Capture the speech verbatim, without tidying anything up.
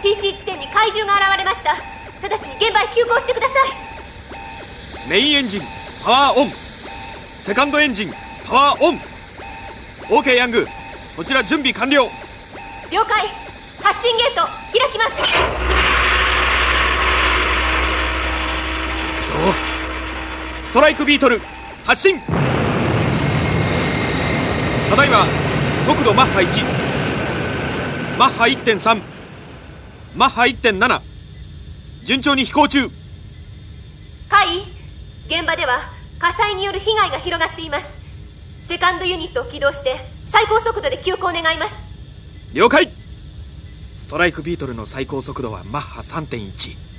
ティーシー 地点に怪獣が現れました。直ちに現場へ急行してください。メインエンジンパワーオン、セカンドエンジンパワーオン。 OK ヤング、こちら準備完了。 了解。発進ゲート開きます。 行くぞ。ストライクビートル発進。ただいま速度マッハいち、マッハ いってんさん、マッハ いってんなな、 順調に飛行中。 カイ、現場では火災による被害が広がっています。セカンドユニットを起動して最高速度で急行願います。 了解。ストライクビートルの最高速度はマッハ さんてんいち。